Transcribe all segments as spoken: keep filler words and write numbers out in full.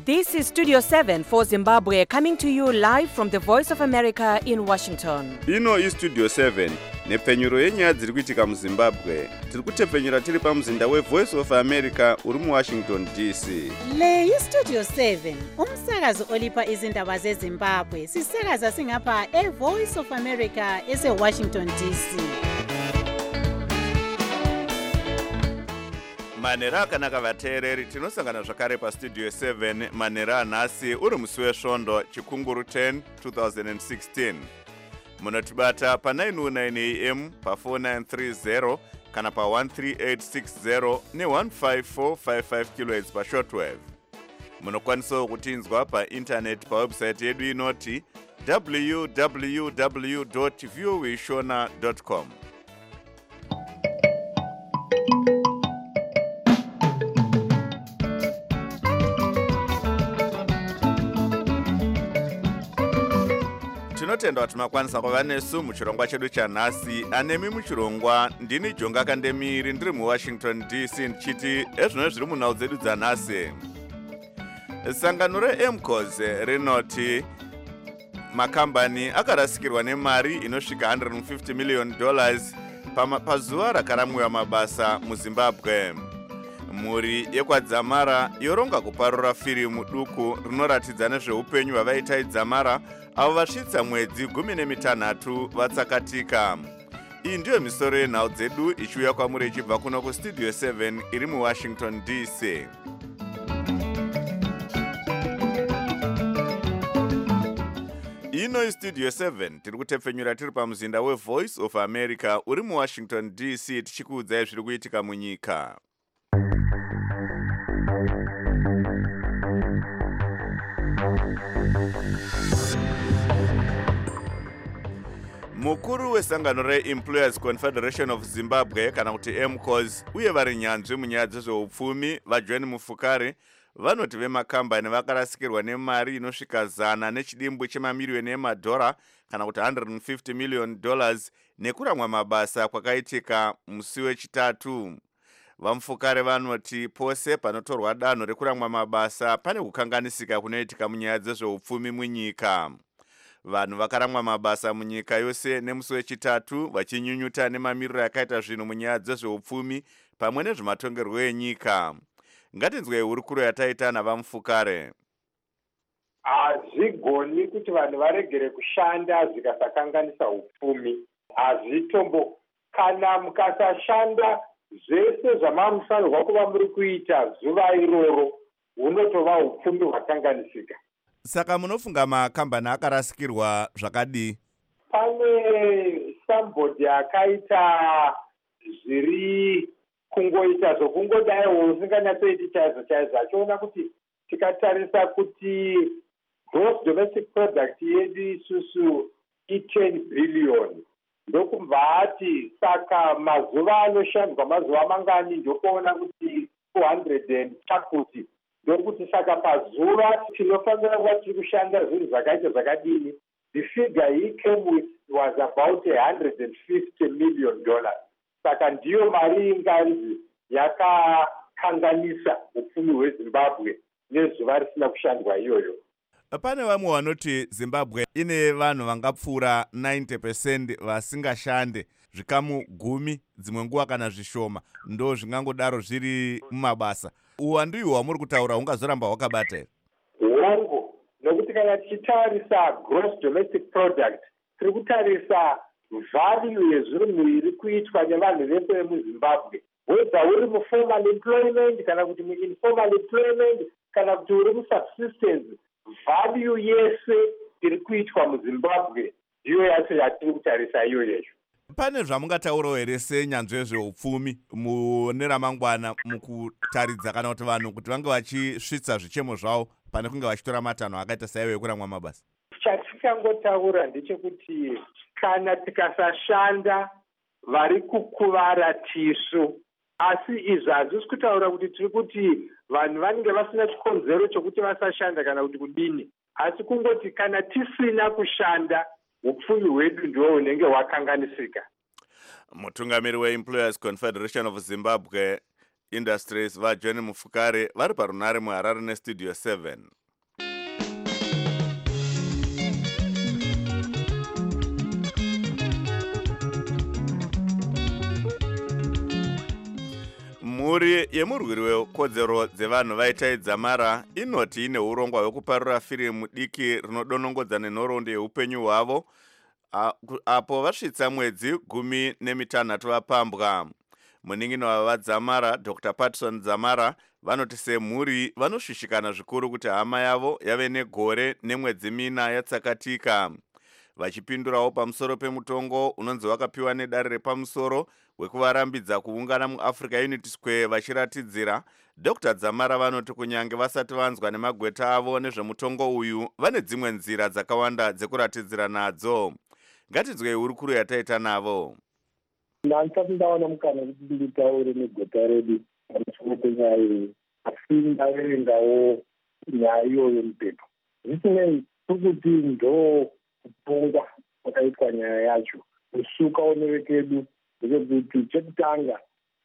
This is Studio seven for Zimbabwe, coming to you live from the Voice of America in Washington. Ino is Studio seven, nepfenyuro yenyaya dziri kuitika muZimbabwe. Tiri kutepfenyura tiri pamuzinda we Voice of America uri mu Washington D C. Le yi Studio seven, umsakazo olipa izindaba zeZimbabwe. Sisakaza singapha e Voice of America ese Washington D C. Manera akanaka vateereri, tinosangana zvakare paStudio seven manera anhasi uri musi wesvondo chikunguru ten twenty sixteen. Munotibata pa nine oh nine A M, pa four nine three zero kana pa one three eight six zero ne one five four five five kilohertz pa shortwave. Munokwanisa kutinzwa pa internet pa website yedu inoti w w w dot voa shona dot com. Tinotenda kuti makwanisa kuva nesu muchirongwa chedu chanhasi. Anemi muchirongwa ndini Jonga Kandemiri ndiri muWashington D C ndichiti ezvino zviri munhau dzedu dzanhasi. Sangano reM C O S rinoti makambani akarasikirwa nemari inosvika one hundred fifty million dollars pazuva rakaramwiwa mabasa muZimbabwe. Mhuri yekwadzamara yoronga kuparura firimu duku rinoratidza nezveupenyu hwavaita idzamara avo vasvitsa mwedzi gumi nemitanhatu vatsakatika. Iyi ndiyo misoro yenhau dzedu ichiuya kwamuri ichibva kuno kuStudio seven iri muWashington D C. Ino iStudio seven tiri kutepfenyura tiri pamuzinda weVoice of America uri muWashington D C tichikuudzai zviri kuitika munyika. Mukuru wesangano reEmployers Confederation of Zimbabwe kana kuti M C O S uye vari nyanzvi munyaya dzezveupfumi vaJohn Mufukare vanoti vemakambani vakarasikirwa nemari inosvika zana nechidimbu chemamiliyoni emadhora kana kuti one hundred fifty million dollars nekuramwa mabasa kwakaitika musi wechitatu. Vamufukare vanoti pose panotorwa danho rekuramwa mabasa pane kukanganisika kunoitika munyaya dzezveupfumi munyika. Vanhu vakaramwa mabasa munyika yose nemusi wechitatu vachinyunyuta nemamiriro akaita zvinhu munyaya dzezveupfumi pamwe nezvematongerwo enyika. Ngatinzwei hurukuro yataita navamufukare. Hazvigoni kuti vanhu varegere kushanda zvikasakanganisa upfumi. Hazvitombo kana mukasashanda zvese zvamamufanirwa kuva muri kuita zuva iroro hunotova upfumi hwakanganisika. Saka munofunga makambani akarasikirwa zvakadii? Pane somebody akaita zviri kungoita zvokungodaiwo usinganyatsoiti chaizvo chaizvo achiona kuti tikatarisa kuti gross domestic product yedu isusu i-ten billion ndokubva ati saka mazuva anoshandwa mazuva mangani ndokuona kuti two hundred and chakuti ndokuti saka pazuva tinofanira kuva tiri kushanda zvinhu zvakaita zvakadini. The figure he came with was about one hundred fifty million dollars. Saka ndiyo mari inganzi yakakanganisa upfumi hweZimbabwe nezuva risina kushandwa iyoyo. Pane vamwe vanoti Zimbabwe ine vanhu vangapfuura ninety percent vasingashande, zvikamu gumi dzimwe nguva kana zvishoma ndo zvingangodaro zviri mumabasa. Uwandu ihwo hwamuri kutaura hungazoramba hwakabata here? Hongo, nokuti kana tichitarisa gross domestic product tiri kutarisa value yezvinhu iri kuitwa nevanhu vese vemuZimbabwe, whether uri muformal employment kana kuti muinformal employment kana kuti uri musubsistence, value yese iri kuitwa muZimbabwe ndiyo yacho yatiri kutarisa iyoyo. Pane zvamungataurawo here senyanzvi yezveupfumi mune ramangwana mukutaridza kana kuti vanhu kuti vange vachisvitsa zvichemo zvavo pane kunge vachitora matanho akaita saiwo ekuramwa mabasa? Chatikangotaura ndechekuti kana tikasashanda vari kukuvara tisu, asi izvi hazvisi kutaura kuti tiri kuti vanhu vanenge vasina chikonzero chokuti vasashanda kana kuti kudini, asi kungoti kana tisina kushanda upfumi hwedu ndiwo hunenge hwakanganisika. Mutungamiri weEmployers Confederation of Zimbabwe Industries vaJohn Mufukare vari parunare muHarare neStudio seven. mhuri yemurwiri wekodzero dzevanhu vaitai Dzamara inoti ine urongwa hwekuparura firimu diki rinodonongodza nenhoroondo yeupenyu hwavo apo vasvitsa mwedzi gumi nemitanhatu vapambwa. Munin'ina wavadzamara Doctor Patson Dzamara vanoti semhuri vanosvishikana zvikuru kuti hama yavo yave negore nemwedzi mina yatsakatika. Vachipindurawo pamusoro pemutongo unonzi wakapiwa nedare repamusoro wekuvarambidza kuungana muAfrica Unity Square vachiratidzira, Doctor Dzamara vanoti kunyange vasati vanzwa nemagweta avo nezvemutongo uyu vane dzimwe nzira dzakawanda dzekuratidzira nadzo. Ngatidzwei hurukuru yataita navo. Ndisati ndawana mukana kuti nditaure negweta redu pamusoro penyaya iyi, asi ndaverengawo nyaya iyoyo mupepa. Zvisinei tokuti ndo kutonga kwakaitwa nyaya yacho kusuka onere kedu ndechekuti chekutanga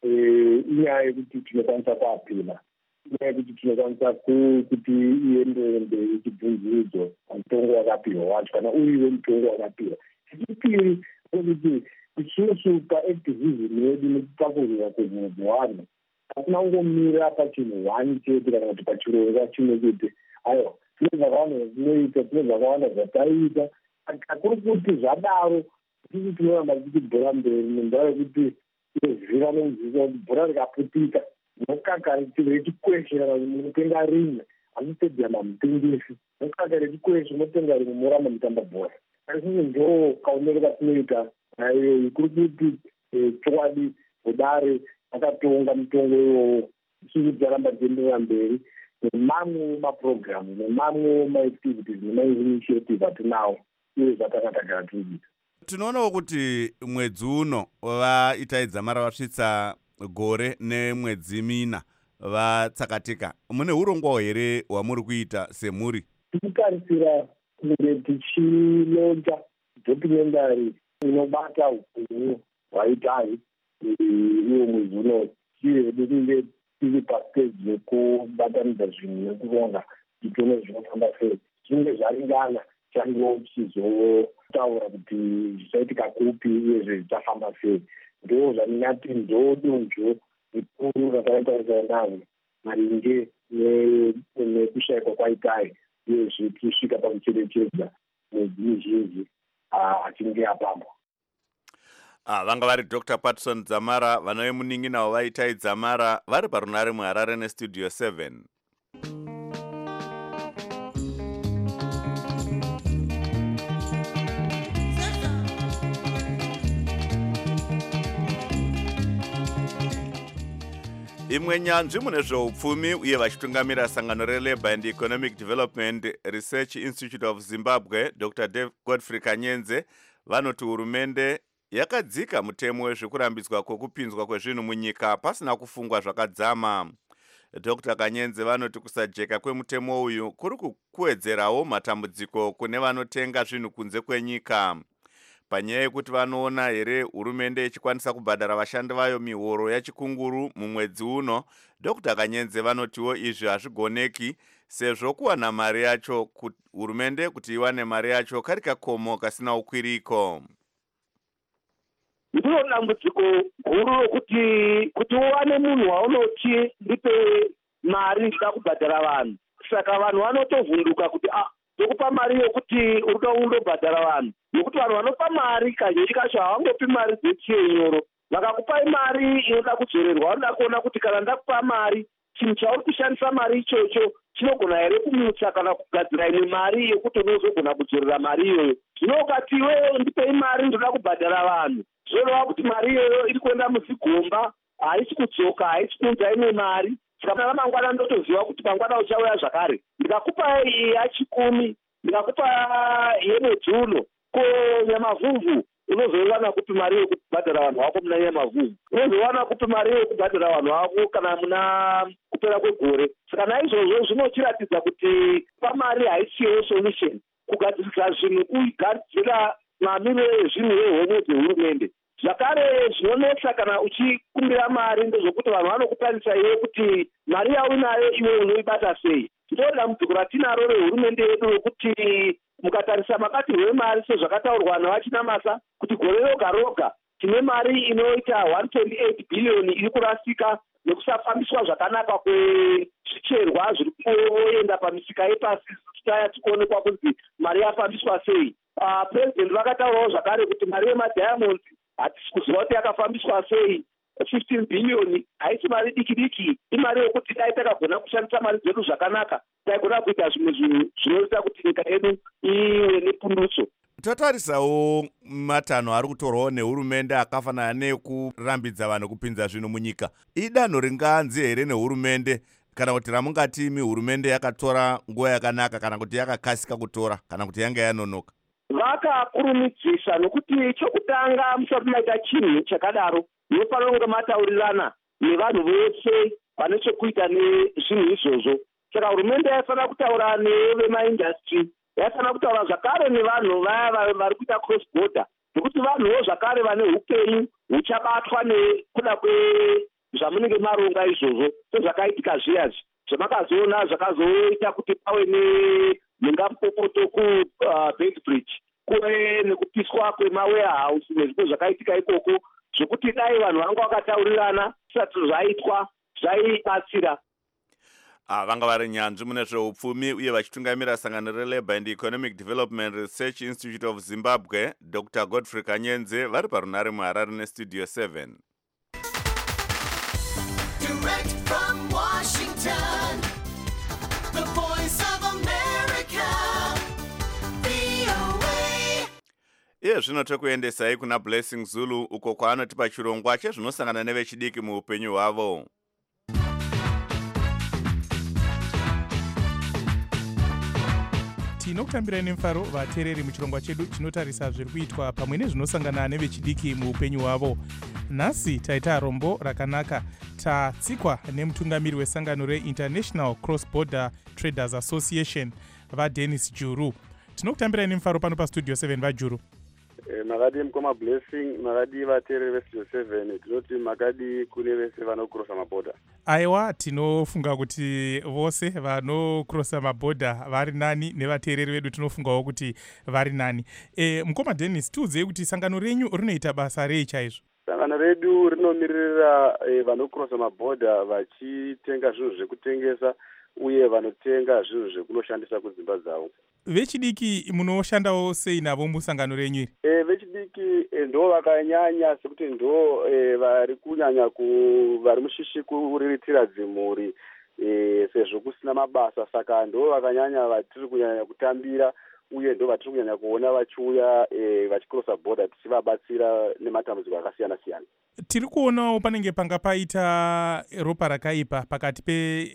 inyaya yekuti tinokwanisa kuapila, inyaya yekuti tinokwanisa kuti iende mberi chibvunziridzo pamutongo wakapiwa wacho kana uriwe mutongo wakapiwa. Chechipiri ndechekuti isusu paactivism yedu nekupakurira kwezvinhu zvevanhu hatina kungomira pachinhu hwani chete kana kuti pachirongwa chimwe chete. Aiwa, tine zvakawanda zvatinoita, tine zvakawanda zvataita. Hakuri kuti zvadaro tisi tinoramba tichibhora mberi nenzira yekuti tinoziva nenzira kuti bhora rikaputika nokaka rechikweshe kana munotenga rimwe hazvitedzana mutengesi, nokaka rechikweshe unotenga rimwe moramba mutamba bhora. Asi ndo kaonero katinoita nayo kuri kuti chokwadi kudare akatonga mutongo iwowo tisi tichiramba tienderera mberi nemamwe mapurogiramu nemamwe maactivities nemainitiative atinawo uye zvatakatagara tichiita. Tinoonawo kuti mwedzi uno vaitai Dzamara vasvitsa gore nemwedzi mina vatsakatika. Mune urongwa here hwamuri kuita semhuri? Tiritarisira kunge tichilonja documentary inobata upenyu hwaitai iwo mwedzi uno tiredu kunge tiri pastage yekubatanidza zvinhu nekuronga itono zvinofamba sei. Zvinenge zvaringana chandiwo chizotaura kuti zvichaitika kupi uyezve zvichafamba sei. Ndo zvandinati ndo donzvo rikuru rakatarisana navo maringe nekushayikwa kwaitai uyezve tichisvika pakucherechedza mwedzi mizhinji achinge apambwa. Ah, vanga vari Doctor Patson Dzamara vanove munin'ina wavaitai Dzamara vari parunare muHarare nestudio seven. Imwe nyanzvi mune zveupfumi uye vachitungamira sangano reLabour and Economic Development Research Institute of Zimbabwe, Doctor Godfrey Kanyenze vanoti hurumende yakadzika mutemo wezvekurambidzwa kwokupinzwa kwezvinhu munyika pasina kufungwa zvakadzama. Doctor Kanyenze vanoti kusajeka kwemutemo uyu kuri kuwedzerawo matambudziko kune vanotenga zvinhu kunze kwenyika. Panyaya yekuti vanoona here hurumende ichikwanisa kubhadhara vashandi vayo mihoro yachikunguru mumwedzi uno, Doctor Kanyenze vanotiwo izvi hazvigoneki sezvo kuwana mari yacho hurumende kuti iwane mari yacho kari kakomo kasina ukwiriko. Ndiro dambudziko guru rokuti kuti uwane munhu waunoti ndipe mari ndida kubhadhara vanhu. Saka vanhu vanotovhunduka kuti ah tokupa mari yokuti urikuda kundobhadhara vanhu. Nokuti vanhu vanopa mari kazhinji kacho havangopi mari dzechinyoro. Vakakupai mari inoda kudzorerwa, vanoda kuona kuti kana ndakupa mari chinhu chauri kushandisa mari ichocho chinogona here kumutsa kana kugadzira imwe mari yekuti unozogona kudzorera mari iyoyo. Zvino ukati iwewe ndipei mari ndoda kubhadhara vanhu, zvoreva kuti mari iyoyo iri kuenda muzigomba, haisi kudzoka, haisi kuunza imwe mari. Saka ramangwana ndotoziva kuti mangwana uchauya zvakare. Ndikakupa yachikumi, ndikakupa yemwedzi uno, ko Nyamavhuvhu unozowana kupi mari yekubhadhara vanhu vako muna Nyamavhuvhu. Unozowana kupi mari yekubhadhara vanhu vako kana muna kupera kwegore. Saka naizvozvo zvinochiratidza kuti pamari haisiyo solution. Kugadzirisa zvinhu kugadzira mamiriro ezvinhu ehomwe dzehurumende. Zvakare zvinonetsa kana uchikumbira mari ndezvokuti vanhu vanokutarisa iwe kuti mari yaunayo iwe unoibata sei. Ndiro dambudziko ratinaro rehurumende yedu rokuti mukatarisa makatirwo emari sezvakataurwa navachinamasa kuti gore roga roga tine mari inoita one point eight billion iri kurasika nekusafambiswa zvakanaka kwezvicherwa zviri kuenda pamisika yepasi taya tikuonekwa kunzi mari yafambiswa sei. Uh, president vakataurawo zvakare kuti mari yemadiamonds hatisi kuziva kuti yakafambiswa sei. fifteen billion haisi mari diki diki, imari yokuti dai takagona kushandisa mari dzedu zvakanaka taigona kuita zvimwe zvinhu zvinoita kuti nyika yedu iwe nepundutso. Tatarisawo matanho ari kutorwawo nehurumende akafanana nekurambidza vanhu kupinza zvinhu munyika. Idanho ringanzi here nehurumende kana kuti ramungati imi hurumende yakatora nguva yakanaka kana kuti yakakasika kutora kana kuti yanga yanonoka? Vakakurumidzisa nokuti chokutanga musati maita chinhu chakadaro munofanira kunge mataurirana nevanhu vese vane chekuita nezvinhu izvozvo. Saka hurumende yaifanira kutaura nevemaindastry, yaifanira kutaura zvakare nevanhu vaya vari kuita cross border, nokuti vanhuwo zvakare vane upenyu huchabatwa nekuda kwezvamunenge maronga izvozvo sezvakaitika zviyazvi zvamakazoona zvakazoita kuti pave nemhengamupopoto kuBeitbridge kuve nekupiswa kwemawarehouse nezvimwe zvakaitika ikoko, zvokuti dai vanhu vanga vakataurirana zvisati zvaitwa zvaibatsira. Ah, vanga vari nyanzvi mune zveupfumi uye vachitungamira sangano reLabour and Economic Development Research Institute of Zimbabwe, Doctor Godfrey Kanyenze, vari parunare muHarare neStudio seven. Direct from Washington, the voice of America, V O A. Iye zvino tokuendesai kuna Blessing Zulu uko kwaanotipa chirongwa chezvinosangana nevechidiki muupenyu hwavo. Tinokutambirai nemufaro vateereri muchirongwa chedu chinotarisa zviri kuitwa pamwe nezvinosangana nevechidiki muupenyu hwavo. Nhasi taita rombo rakanaka, tatsikwa nemutungamiri wesangano reInternational Cross Border Traders Association vaDennis Juru. Tinokutambirai nemufaro pano paStudio seven vaJuru. E, makadi mukoma Blessing, makadi vateereri veStudio seven, tinoti makadi kune vese vanokrosa mabhodha. Aiwa, tinofunga kuti vose vanokrosa mabhodha vari nani, nevateereri vedu tinofungawo kuti vari nani. E, mukoma Dennis, tiudzei kuti sangano renyu rinoita basa rei chaizvo? Sangano redu rinomiririra e, vanokrosa mabhodha vachitenga zvinhu zvekutengesa uye vanotenga zvinhu zvekunoshandisa kudzimba dzavo. Vechidiki munoshandawo sei navo musangano renyu iri? E, vechidiki e, ndo vakanyanya sekuti ndo e, vari kunyanya ku vari mushishi kuriritira dzimhuri e, sezvo kusina mabasa, saka ndo vakanyanya vatiri kunyanya kutambira uye ndo vatiri kunyanya kuona vachiuya e, vachikrosa border tichivabatsira nematambudziko akasiyana siyana. Tiri kuonawo panenge panga paita ropa rakaipa pakati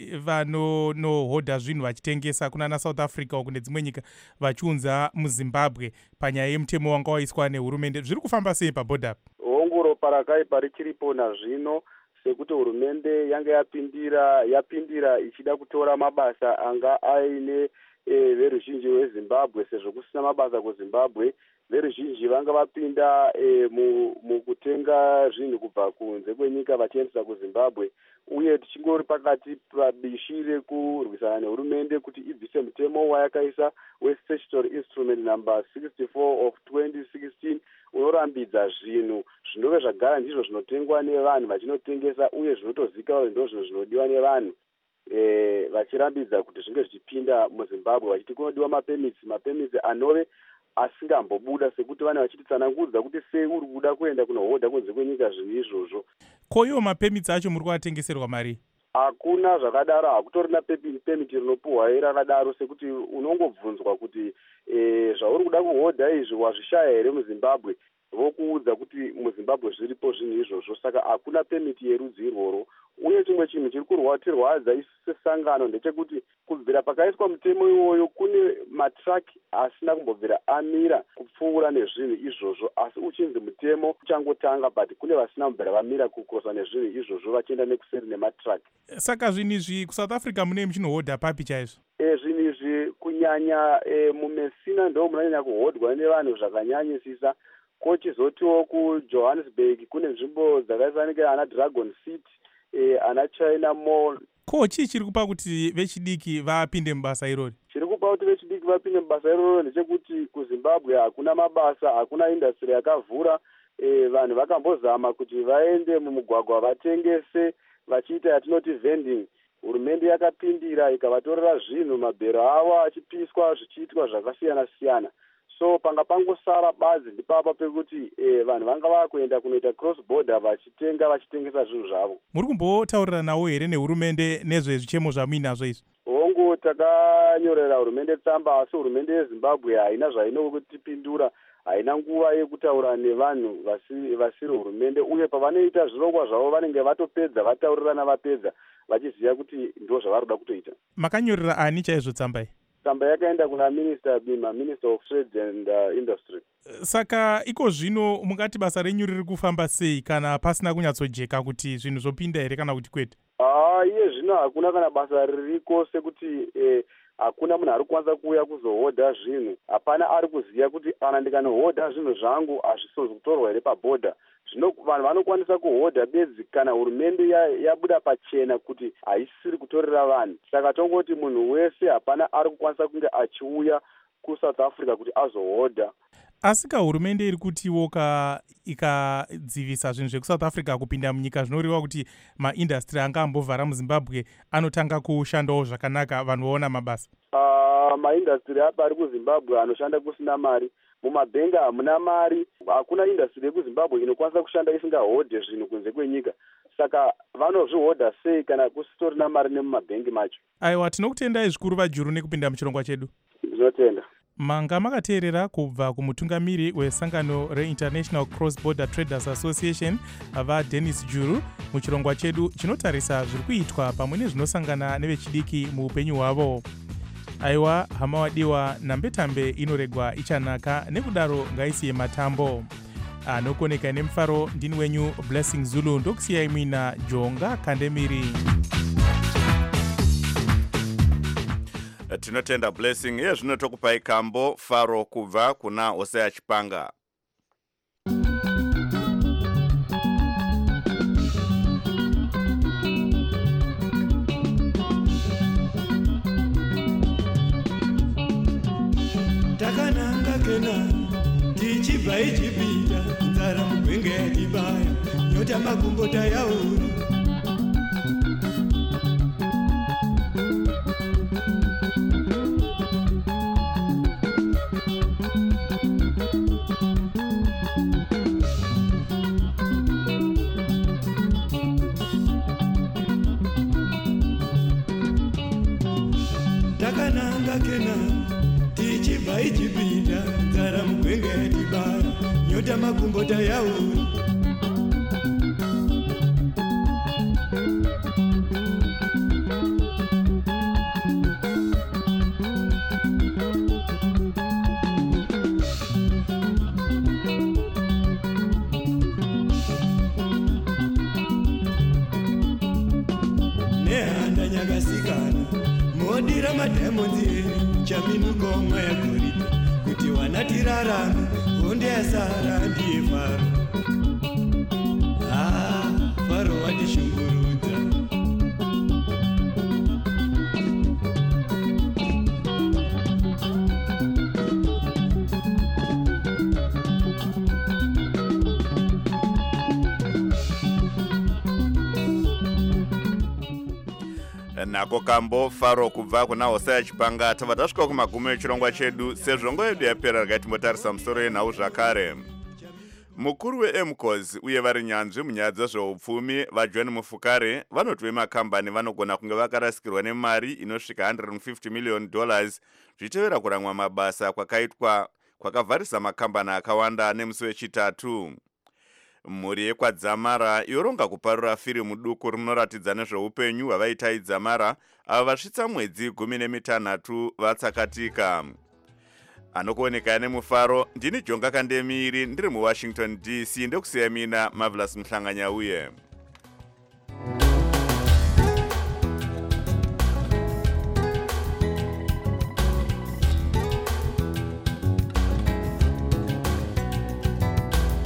pevanohodha zvinhu vachitengesa kunana South Africa kune dzimwe nyika vachiunza muZimbabwe panyaya yemutemo wanga waiswa nehurumende. Zviri kufamba sei pabhodha? Hongu ropa rakaipa richiripo nazvino sekuti hurumende yanga yapindira yapindira ichida kutora mabasa anga aine e, veruzhinji veZimbabwe sezvo kusina mabasa kuZimbabwe. Veruzhinji vanga vapinda e, mukutenga zvinhu kubva kunze kwenyika vachiendesa kuZimbabwe, uye tichingori pakati pabishi rekurwisana nehurumende kuti ibvise mutemo wayakaisa weStatutory Instrument number sixty-four of twenty sixteen unorambidza zvinhu zvinove zvagara ndizvo zvinotengwa nevanhu vachinotengesa uye zvinotozikanwa kuti ndizvo zvinodiwa nevanhu. E, vachirambidza kuti zvinge zvichipinda muZimbabwe vachiti kunodiwa mapermits mapermits anove asingambobuda sekuti vane vachititsanangudza kuti sei uri kuda kuenda kunohodha kunze kwenyika zvinhu izvozvo. Koiwo mapermits acho muri kuatengeserwa mari? Hakuna zvakadaro, hakutorina permit rinopuhwa rakadaro sekuti unongobvunzwa kuti e, zvauri kuda kuhodha izvi wazvishaya here muZimbabwe, vokuudza kuti muZimbabwe zviripo zvinhu izvozvo, saka hakuna permit yerudzi irworo. Uye chimwe chinhu chiri kurwatirwadza isu sesangano ndechekuti kubvira pakaiswa mutemo iwoyo kune matraki asina kumbobvira amira kupfuura nezvinhu izvozvo, asi uchinzi mutemo uchangotanga but kune vasina kumbvira vamira kukrosa nezvinhu izvozvo vachienda nekuseri nematraki. Saka zvinhu izvi kuSouth Africa mune muchinohodha papi chaizvo? E, zvinhu izvi kunyanya e, mumesina ndo munonyanya kuhodhwa nevanhu zvakanyanyisisa. Kochizotiwo kuJohannesburg kune nzvimbo dzakasanika ana Dragon City, e, ana China Mall. Ko chii chiri kupa kuti vechidiki vapinde mubasa irori? Chiri kupa kuti vechidiki vapinde mubasa irori ndechekuti kuZimbabwe hakuna mabasa, hakuna industry yakavhura. E, vanhu vakambozama kuti vaende mumugwagwa vatengese vachiita yatinoti vending. Hurumende yakapindira ikavatorera zvinhu, mabhero avo achipiswa zvichiitwa zvakasiyana siyana. So panga pangosara bazi ndipapa pekuti eh, vanhu vanga vakuenda kunoita cross border vachitenga vachitengesa zvinhu zvavo. Muri kumbotaurira nawo here nehurumende nezvezvichemo zvamuinazvo izvi? Hongu takanyorera hurumende tsamba, asi hurumende yeZimbabwe haina zvainokutipindura, haina nguva yekutaura nevanhu vasiri vasiri hurumende, uye pavanoita zvirongwa zvavo vanenge vatopedza vataurirana vapedza vachiziva kuti ndo zvavari kuda kutoita. Makanyorera ani chaizvo tsamba iyi? Tsamba yakaenda kuna Minister Bima, Minister of Trade and uh, Industry. Saka iko zvino mungati basa renyu riri kufamba sei kana pasina kunyatsojeka kuti zvinhu zvopinda here kana kuti kwete? Ah, iye zvino hakuna kana basa ririko sekuti eh, hakuna munhu ari kwanza kuuya kuzohodha zvinhu. Hapana ari kuziva kuti kana ndikanohodha zvinhu zvangu hazvisozi kutorwa here pabhodha. Zvino vanhu vanokwanisa kuhodha bedzi kana hurumende yabuda ya pachena kuti haisiri kutorera vanhu. Saka tongoti munhu wese hapana ari kukwanisa kunge achiuya kuSouth Africa kuti azohodha. Asi ka hurumende iri kutiwo ka ikadzivisa zvinhu zvekuSouth Africa kupinda munyika zvinoreva kuti maindastry anga ambovhara muZimbabwe anotanga kushandawo zvakanaka, vanhu vaona mabasa. Uh, maindastry apa ari kuZimbabwe anoshanda kusina mari. Mumabhenga hamuna mari, hakuna industry yekuZimbabwe inokwanisa kushanda isingahodhe zvinhu kunze kwenyika. Saka vanozvihodha sei kana kusitorina mari nemumabhengi macho? Aiwa, tinokutendai zvikuru vaJuru nekupinda muchirongwa chedu. Ndinotenda. Manga makateerera kubva kumutungamiri wesangano reInternational Cross Border Traders Association vaDennis Juru muchirongwa chedu chinotarisa zviri kuitwa pamwe nezvinosangana nevechidiki muupenyu hwavo. Aiwa, hama wadiwa, nambetambe inoregwa ichanaka, nekudaro ngaisiye matambo. Anokoneka nemufaro, ndini wenyu Blessing Zulu, ndokusiyai muina Jonga Kandemiri. Tinotenda Blessing. Iye zvino tokupai kambo faro kubva kuna Hosea Chipanga. Takananga kena tichibva ichipinda nzara mugwenge yatibaya nyota makumbota yauri takananga kena tichibva ichipinda nzara mugwenge yatibaya nyota makumbota yauri nehanda nyakasikana modira madhaimondi enu chaminuko mwayagorida kuti wana tirarame honde yasara ndiye Faro. Ah, Faro watishungurudza. Nako kambo faro kubva kuna Hosea Chipanga. Tava tasvika kumagumo echirongwa chedu. Sezvongo yedu yapera regai timbotarisa musoro yenhau zvakare. Mukuru weMCOS uye vari nyanzvi munyaya dzezveupfumi vaJohn Mufukare vanoti vemakambani vanogona kunge vakarasikirwa nemari inosvika one hundred fifty million dollars zvichitevera kuramwa mabasa kwakaitwa kwakavharisa makambani akawanda nemusi wechitatu. Mhuri yekwadzamara yoronga kuparura firimu duku rinoratidza nezveupenyu hwavaita idzamara ava vasvitsa mwedzi gumi nemitanhatu vatsakatika. Anokuoneka nemufaro, ndini Jonga Kandemiri ndiri muWashington D C ndokusiyai mina Marvelous Mhlanganya uye.